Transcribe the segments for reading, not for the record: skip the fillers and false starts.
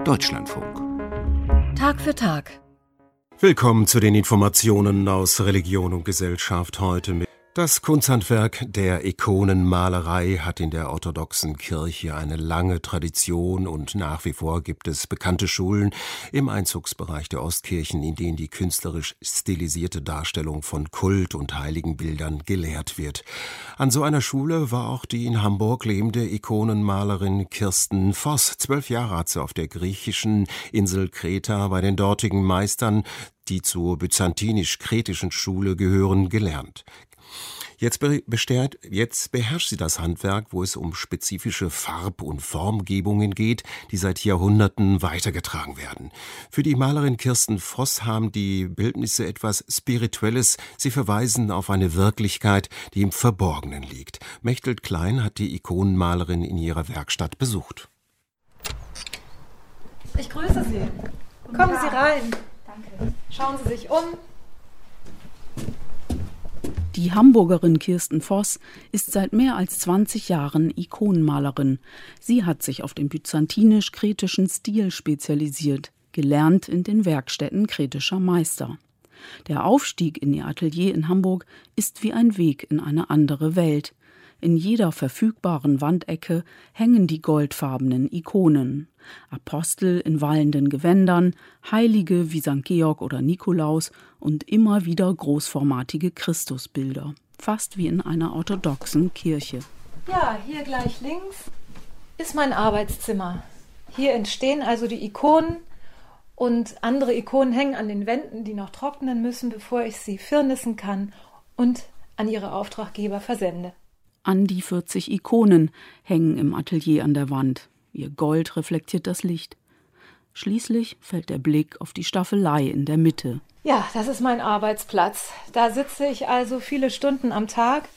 Deutschlandfunk. Tag für Tag. Willkommen zu den Informationen aus Religion und Gesellschaft heute mit. Das Kunsthandwerk der Ikonenmalerei hat in der orthodoxen Kirche eine lange Tradition und nach wie vor gibt es bekannte Schulen im Einzugsbereich der Ostkirchen, in denen die künstlerisch stilisierte Darstellung von Kult- und Heiligenbildern gelehrt wird. An so einer Schule war auch die in Hamburg lebende Ikonenmalerin Kirsten Voss. 12 Jahre hat sie auf der griechischen Insel Kreta bei den dortigen Meistern, die zur byzantinisch-kretischen Schule gehören, gelernt. Jetzt beherrscht sie das Handwerk, wo es um spezifische Farb- und Formgebungen geht, die seit Jahrhunderten weitergetragen werden. Für die Malerin Kirsten Voss haben die Bildnisse etwas Spirituelles. Sie verweisen auf eine Wirklichkeit, die im Verborgenen liegt. Mechthild Klein hat die Ikonenmalerin in ihrer Werkstatt besucht. Ich grüße Sie. Kommen Sie rein. Danke. Schauen Sie sich um. Die Hamburgerin Kirsten Voss ist seit mehr als 20 Jahren Ikonenmalerin. Sie hat sich auf den byzantinisch-kretischen Stil spezialisiert, gelernt in den Werkstätten kretischer Meister. Der Aufstieg in ihr Atelier in Hamburg ist wie ein Weg in eine andere Welt. In jeder verfügbaren Wandecke hängen die goldfarbenen Ikonen. Apostel in wallenden Gewändern, Heilige wie St. Georg oder Nikolaus und immer wieder großformatige Christusbilder. Fast wie in einer orthodoxen Kirche. Ja, hier gleich links ist mein Arbeitszimmer. Hier entstehen also die Ikonen und andere Ikonen hängen an den Wänden, die noch trocknen müssen, bevor ich sie firnissen kann und an ihre Auftraggeber versende. An die 40 Ikonen hängen im Atelier an der Wand. Ihr Gold reflektiert das Licht. Schließlich fällt der Blick auf die Staffelei in der Mitte. Ja, das ist mein Arbeitsplatz. Da sitze ich also viele Stunden am Tag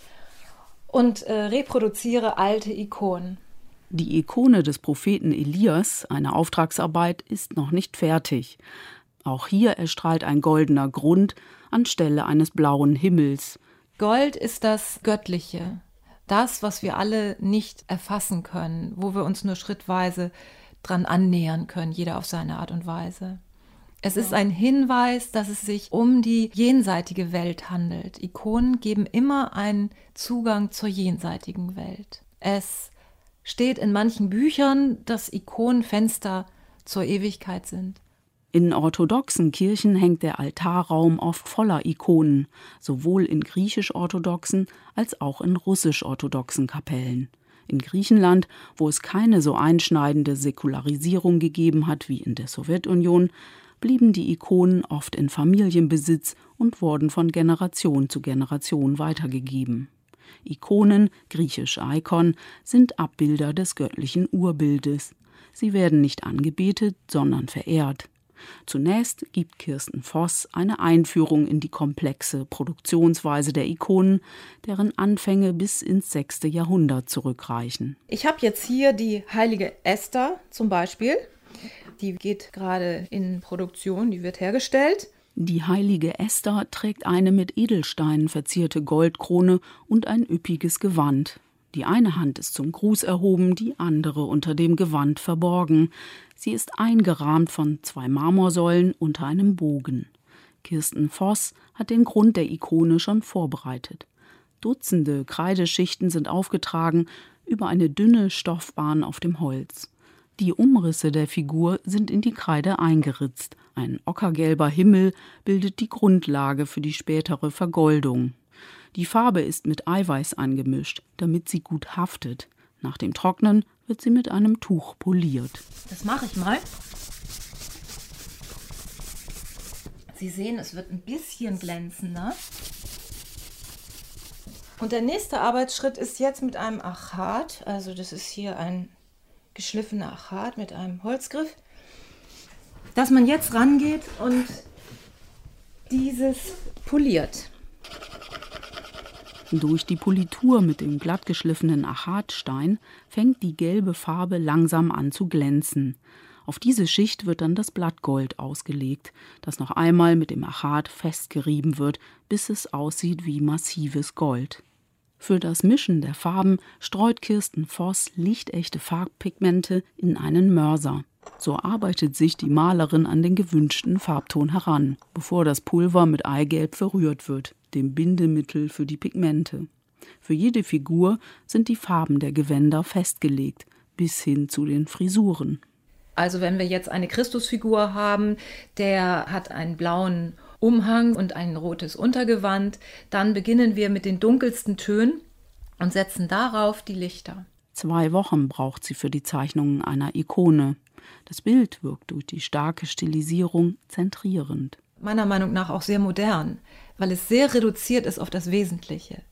und reproduziere alte Ikonen. Die Ikone des Propheten Elias, eine Auftragsarbeit, ist noch nicht fertig. Auch hier erstrahlt ein goldener Grund anstelle eines blauen Himmels. Gold ist das Göttliche. Das, was wir alle nicht erfassen können, wo wir uns nur schrittweise dran annähern können, jeder auf seine Art und Weise. Es ist ein Hinweis, dass es sich um die jenseitige Welt handelt. Ikonen geben immer einen Zugang zur jenseitigen Welt. Es steht in manchen Büchern, dass Ikonen Fenster zur Ewigkeit sind. In orthodoxen Kirchen hängt der Altarraum oft voller Ikonen, sowohl in griechisch-orthodoxen als auch in russisch-orthodoxen Kapellen. In Griechenland, wo es keine so einschneidende Säkularisierung gegeben hat wie in der Sowjetunion, blieben die Ikonen oft in Familienbesitz und wurden von Generation zu Generation weitergegeben. Ikonen, griechisch Eikon, sind Abbilder des göttlichen Urbildes. Sie werden nicht angebetet, sondern verehrt. Zunächst gibt Kirsten Voss eine Einführung in die komplexe Produktionsweise der Ikonen, deren Anfänge bis ins 6. Jahrhundert zurückreichen. Ich habe jetzt hier die heilige Esther zum Beispiel. Die geht gerade in Produktion, die wird hergestellt. Die heilige Esther trägt eine mit Edelsteinen verzierte Goldkrone und ein üppiges Gewand. Die eine Hand ist zum Gruß erhoben, die andere unter dem Gewand verborgen. Sie ist eingerahmt von 2 Marmorsäulen unter einem Bogen. Kirsten Voss hat den Grund der Ikone schon vorbereitet. Dutzende Kreideschichten sind aufgetragen über eine dünne Stoffbahn auf dem Holz. Die Umrisse der Figur sind in die Kreide eingeritzt. Ein ockergelber Himmel bildet die Grundlage für die spätere Vergoldung. Die Farbe ist mit Eiweiß angemischt, damit sie gut haftet. Nach dem Trocknen wird sie mit einem Tuch poliert. Das mache ich mal. Sie sehen, es wird ein bisschen glänzender. Und der nächste Arbeitsschritt ist jetzt mit einem Achat, also das ist hier ein geschliffener Achat mit einem Holzgriff, dass man jetzt rangeht und dieses poliert. Durch die Politur mit dem glattgeschliffenen Achatstein fängt die gelbe Farbe langsam an zu glänzen. Auf diese Schicht wird dann das Blattgold ausgelegt, das noch einmal mit dem Achat festgerieben wird, bis es aussieht wie massives Gold. Für das Mischen der Farben streut Kirsten Voss lichtechte Farbpigmente in einen Mörser. So arbeitet sich die Malerin an den gewünschten Farbton heran, bevor das Pulver mit Eigelb verrührt wird, dem Bindemittel für die Pigmente. Für jede Figur sind die Farben der Gewänder festgelegt, bis hin zu den Frisuren. Also wenn wir jetzt eine Christusfigur haben, der hat einen blauen Umhang und ein rotes Untergewand, dann beginnen wir mit den dunkelsten Tönen und setzen darauf die Lichter. 2 Wochen braucht sie für die Zeichnungen einer Ikone. Das Bild wirkt durch die starke Stilisierung zentrierend. Meiner Meinung nach auch sehr modern, weil es sehr reduziert ist auf das Wesentliche.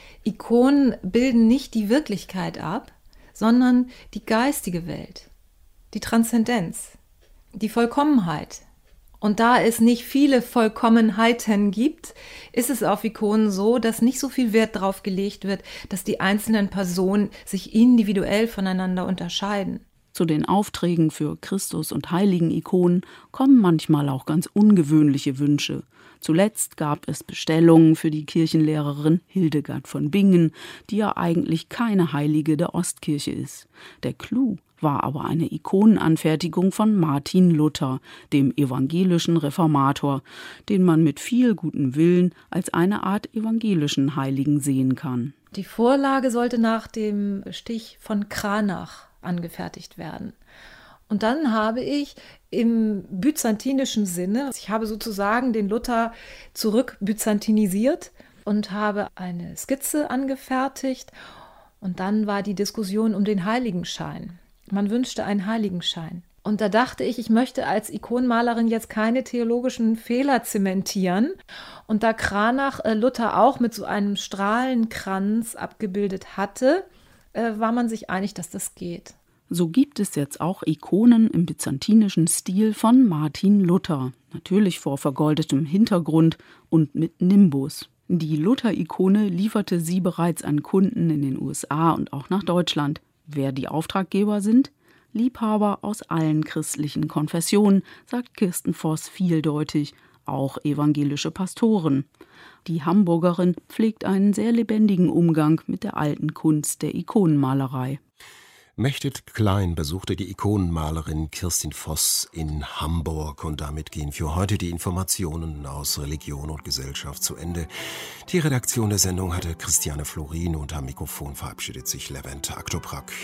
Ikonen bilden nicht die Wirklichkeit ab, sondern die geistige Welt, die Transzendenz, die Vollkommenheit. Und da es nicht viele Vollkommenheiten gibt, ist es auf Ikonen so, dass nicht so viel Wert darauf gelegt wird, dass die einzelnen Personen sich individuell voneinander unterscheiden. Zu den Aufträgen für Christus- und Heiligen-Ikonen kommen manchmal auch ganz ungewöhnliche Wünsche. Zuletzt gab es Bestellungen für die Kirchenlehrerin Hildegard von Bingen, die ja eigentlich keine Heilige der Ostkirche ist. Der Clou war aber eine Ikonenanfertigung von Martin Luther, dem evangelischen Reformator, den man mit viel gutem Willen als eine Art evangelischen Heiligen sehen kann. Die Vorlage sollte nach dem Stich von Cranach angefertigt werden. Und dann habe ich im byzantinischen Sinne, ich habe sozusagen den Luther zurückbyzantinisiert und habe eine Skizze angefertigt. Und dann war die Diskussion um den Heiligenschein. Man wünschte einen Heiligenschein. Und da dachte ich, ich möchte als Ikonenmalerin jetzt keine theologischen Fehler zementieren. Und da Cranach Luther auch mit so einem Strahlenkranz abgebildet hatte, war man sich einig, dass das geht. So gibt es jetzt auch Ikonen im byzantinischen Stil von Martin Luther, natürlich vor vergoldetem Hintergrund und mit Nimbus. Die Luther-Ikone lieferte sie bereits an Kunden in den USA und auch nach Deutschland. Wer die Auftraggeber sind? Liebhaber aus allen christlichen Konfessionen, sagt Kirsten Voss vieldeutig, auch evangelische Pastoren. Die Hamburgerin pflegt einen sehr lebendigen Umgang mit der alten Kunst der Ikonenmalerei. Mechtet Klein besuchte die Ikonenmalerin Kirstin Voss in Hamburg. Und damit gehen für heute die Informationen aus Religion und Gesellschaft zu Ende. Die Redaktion der Sendung hatte Christiane Florin und am Mikrofon verabschiedet sich Levent Aktoprak.